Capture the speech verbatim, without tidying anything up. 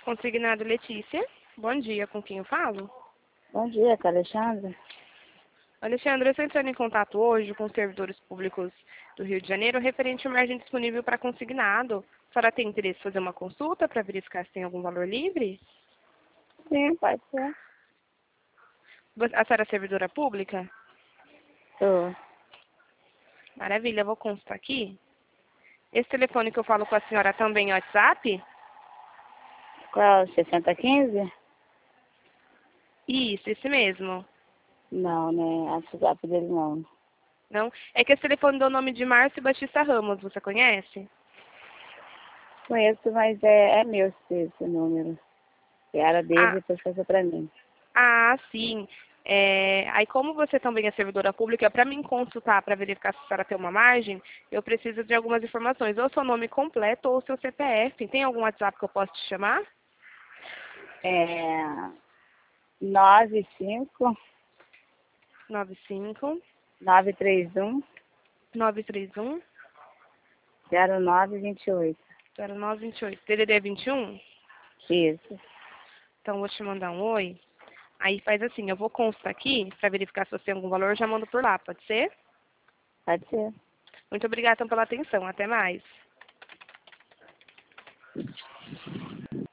Consignado Letícia. Bom dia, com quem eu falo? Bom dia, com a Alexandra. Alexandre, eu estou entrando em contato hoje com os servidores públicos do Rio de Janeiro referente a margem disponível para consignado. A senhora tem interesse em fazer uma consulta para verificar se tem algum valor livre? Sim, pode ser. A senhora é servidora pública? Tô. Maravilha, eu vou constar aqui. Esse telefone que eu falo com a senhora também é WhatsApp? Qual? sessenta quinze? Isso, esse mesmo. Não, né? A WhatsApp dele não. Não? É que esse telefone deu o nome de Márcio Batista Ramos, você conhece? Conheço, mas é, é meu esse, esse número. Que era dele, Ah, depois passou pra mim. ah sim. É, aí, como você também é servidora pública, para mim consultar, para verificar se a senhora tem uma margem, eu preciso de algumas informações, ou seu nome completo ou seu C P F. Tem algum WhatsApp que eu possa te chamar? É... nove cinco nove cinco nove três um nove três um zero nove dois oito. zero nove dois oito. D D D vinte e um? Isso. Então, eu vou te mandar um oi. Aí faz assim, eu vou constar aqui, para verificar se você tem algum valor, eu já mando por lá, pode ser? Pode ser. Muito obrigada então, pela atenção. Até mais.